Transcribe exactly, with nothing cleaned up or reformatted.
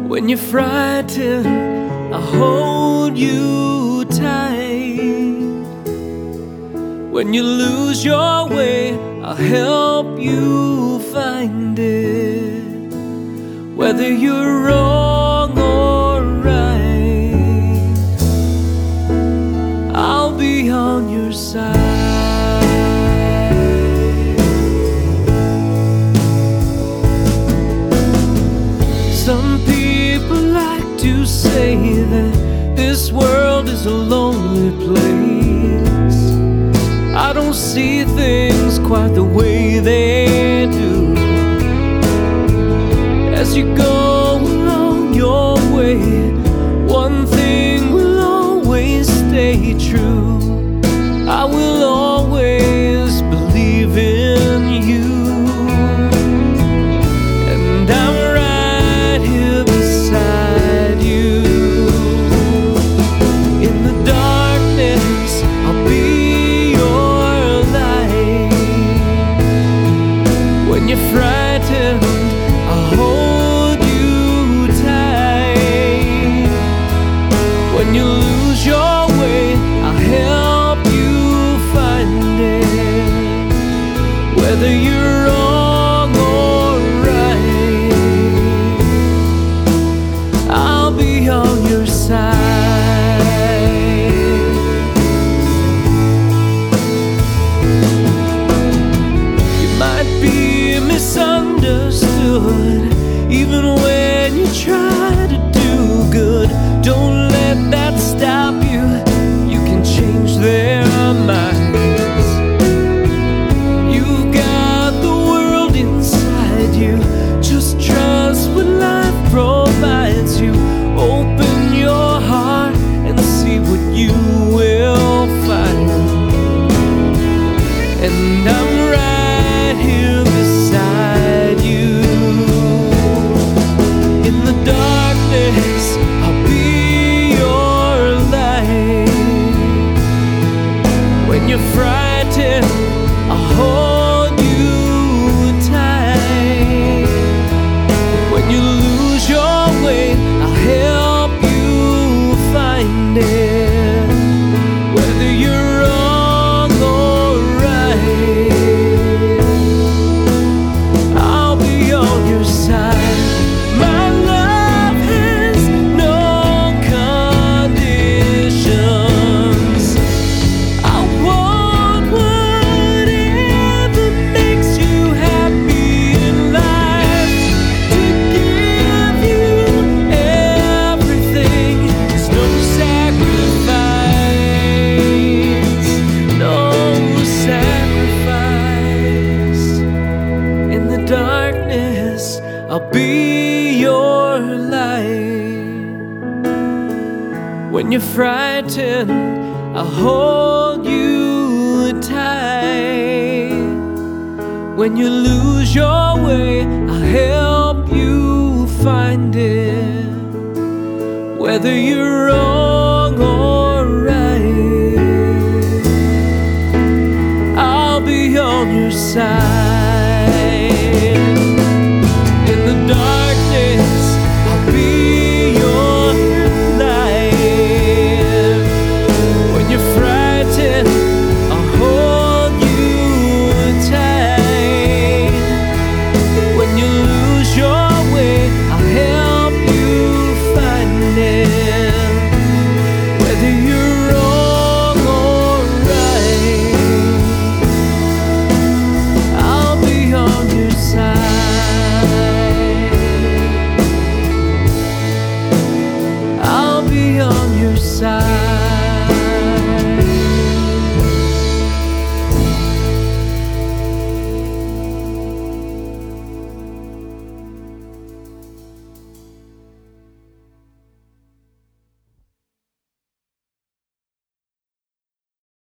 When you're frightened, I'll hold you tight. When you lose your way, I'll help you find it. Whether you're wrong or right, I'll be on your side. Some people like to say that this world is a lonely place. I don't see things quite the way they do. As you go along your way, one thing will always stay true. I will always believe in you. And I'm right here beside you. In the darkness, I'll be your light. When you're frightened, I'll hold you tight. When you lose your way, I'll help you find it. Whether you're wrong or right, I'll be on your side. You might be misunderstood, even when you try to do good. Don't let that stop you. You can change their minds. You've got the world inside you. Just trust what life provides you. Open your heart and see what you will find. And I'm right here beside you. In the darkness, I'll be your light. When you're frightened, I'll hold you tight. When you lose your way, I'll help you find it. Whether you're wrong or right, I'll be on your side. My love has no conditions. I want whatever makes you happy in life. To give you everything. There's no sacrifice, no sacrifice. In the darkness, I'll be your light. When you're frightened, I'll hold you tight. When you lose your way, I'll help you find it. Whether you're wrong